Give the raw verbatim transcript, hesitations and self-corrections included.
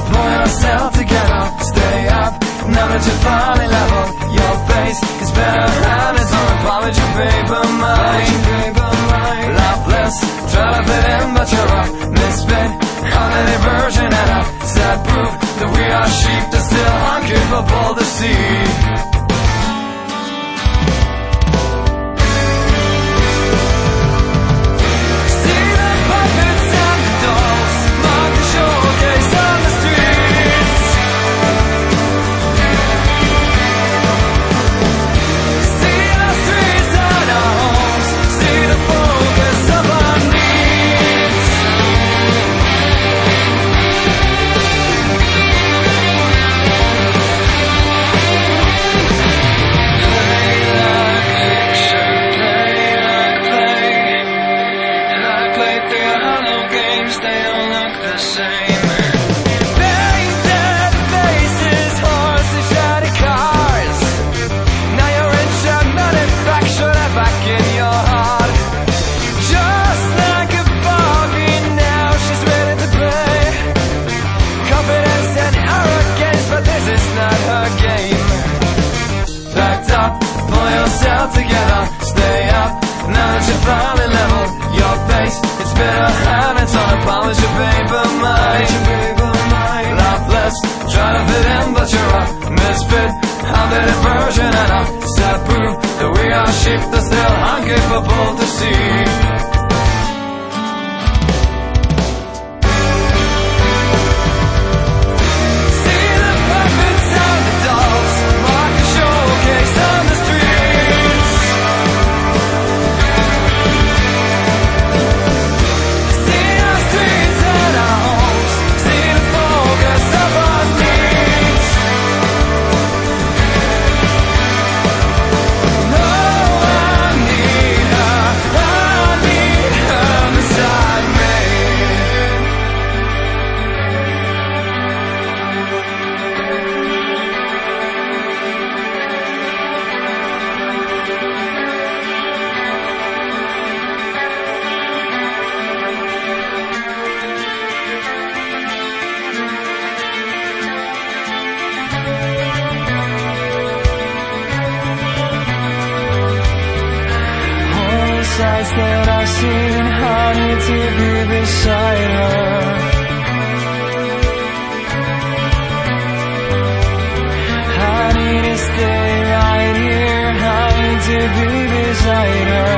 pull yourself together, stay up. Now that you're finally level, your face is better and it's on a apology paper mind. Loveless, try to fit in but you're a misfit, holiday version and a sad proof that we are sheep that still incapable to see. Together, stay up. Now that you're finally level, your face it's better and it's on a polished paper mind. Loveless, try to fit in but you're a misfit, outdated version and a sad proof that we are sheep that still incapable to see. Sights that I've seen, I need to be beside her. I need to stay right here, I need to be beside her.